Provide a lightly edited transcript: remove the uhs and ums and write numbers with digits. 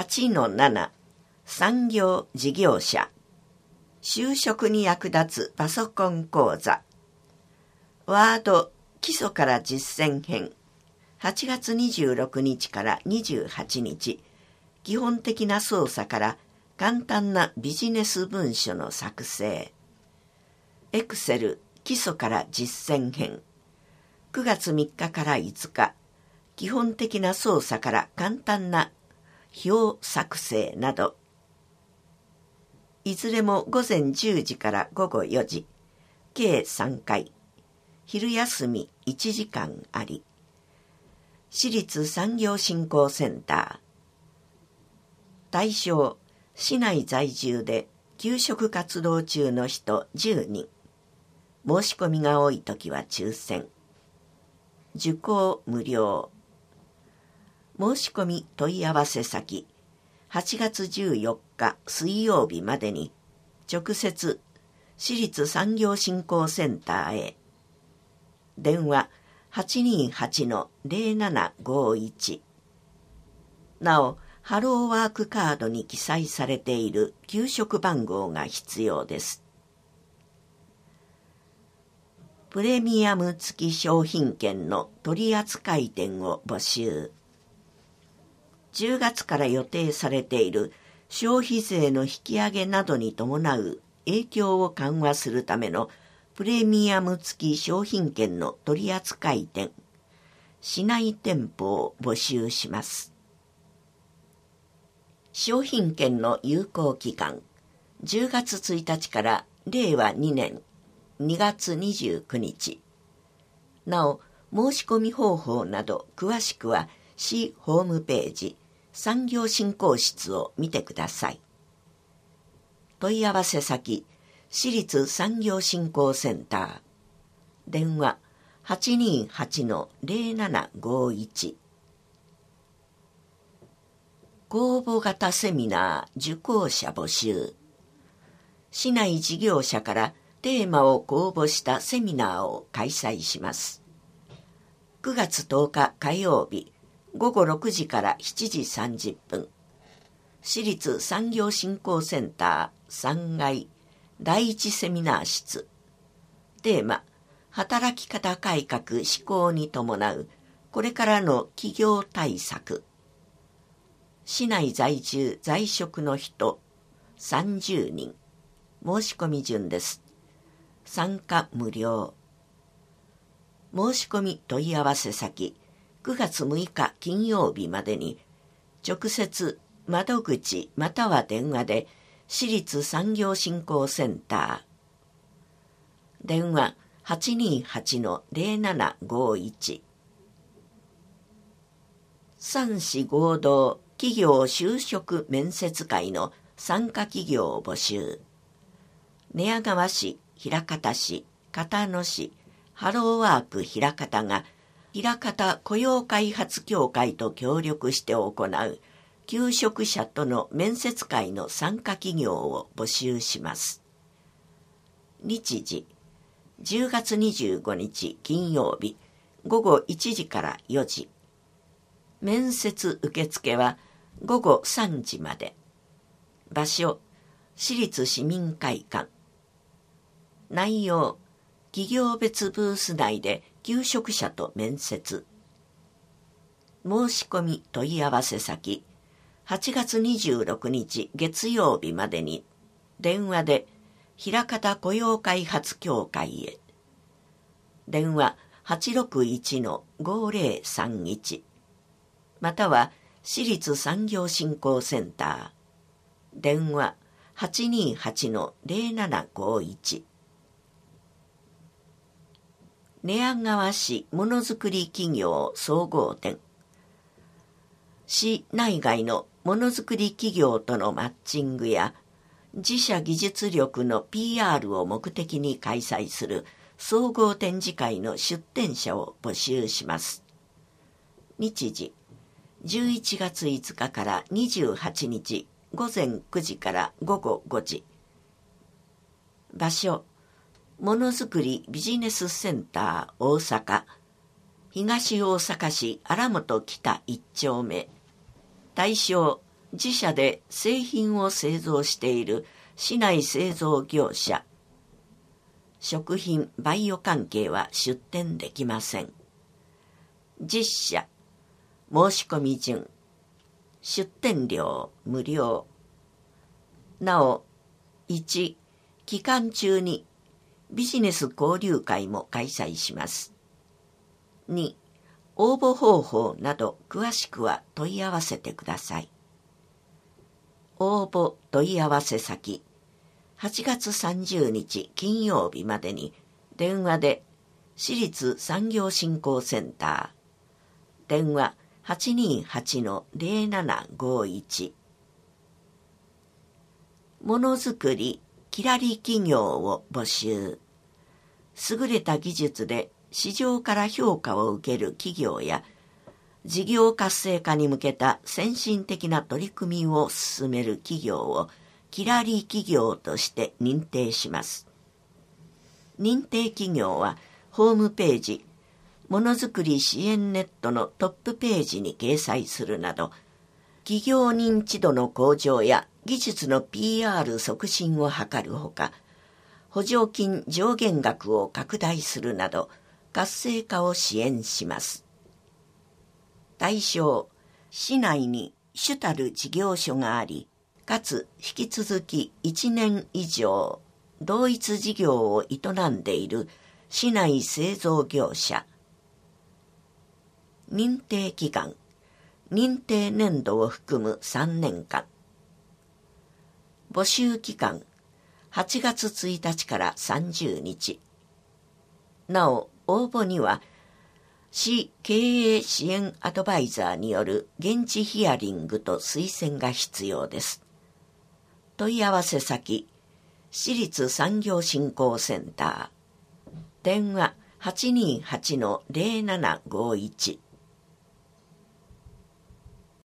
8-7 産業事業者就職に役立つパソコン講座ワード基礎から実践編8月26日から28日基本的な操作から簡単なビジネス文書の作成エクセル基礎から実践編9月3日から5日基本的な操作から簡単な表作成などいずれも午前10時から午後4時計3回昼休み1時間あり私立産業振興センター対象市内在住で求職活動中の人10人申し込みが多いときは抽選受講無料申し込み問い合わせ先8月14日水曜日までに直接私立産業振興センターへ電話 828-0751 なおハローワークカードに記載されている給食番号が必要ですプレミアム付き商品券の取扱店を募集10月から予定されている消費税の引き上げなどに伴う影響を緩和するためのプレミアム付き商品券の取扱店、市内店舗を募集します。商品券の有効期間、10月1日から令和2年2月29日。なお、申し込み方法など詳しくは市ホームページ、産業振興室を見てください。問い合わせ先、私立産業振興センター。電話 828-0751。公募型セミナー受講者募集。市内事業者からテーマを公募したセミナーを開催します。9月10日火曜日、午後6時から7時30分。私立産業振興センター3階第一セミナー室。テーマ、働き方改革施行に伴うこれからの企業対策。市内在住在職の人30人。申し込み順です。参加無料。申し込み問い合わせ先、9月6日金曜日までに直接窓口または電話で私立産業振興センター電話 828-0751 三市合同企業就職面接会の参加企業を募集寝屋川市、枚方市、交野市、ハローワーク枚方が枚方雇用開発協会と協力して行う求職者との面接会の参加企業を募集します。日時、10月25日金曜日、午後1時から4時。面接受付は午後3時まで。場所、私立市民会館。内容、企業別ブース内で求職者と面接。申し込み問い合わせ先、8月26日月曜日までに電話で枚方雇用開発協会へ電話 861-5031 または私立産業振興センター電話 828-0751 寝屋川市ものづくり企業総合店市内外のものづくり企業とのマッチングや自社技術力の PR を目的に開催する総合展示会の出展者を募集します。日時、11月5日から28日午前9時から午後5時。場所、ものづくりビジネスセンター大阪、東大阪市荒本北1丁目。対象、 自社で製品を製造している市内製造業者、食品・バイオ関係は出店できません。実社、申し込み順、出店料無料。なお、1、期間中にビジネス交流会も開催します。2、応募方法など詳しくは問い合わせてください。応募問い合わせ先、8月30日金曜日までに電話で私立産業振興センター、電話 828-0751。ものづくりきらり企業を募集。優れた技術で市場から評価を受ける企業や事業活性化に向けた先進的な取り組みを進める企業をきらり企業として認定します。認定企業はホームページ、ものづくり支援ネットのトップページに掲載するなど、企業認知度の向上や技術の PR 促進を図るほか、補助金上限額を拡大するなど、活性化を支援します。対象、市内に主たる事業所があり、かつ引き続き1年以上、同一事業を営んでいる市内製造業者。認定期間、認定年度を含む3年間。募集期間、8月1日から30日。なお、応募には、市経営支援アドバイザーによる現地ヒアリングと推薦が必要です。問い合わせ先、市立産業振興センター、電話 828-0751。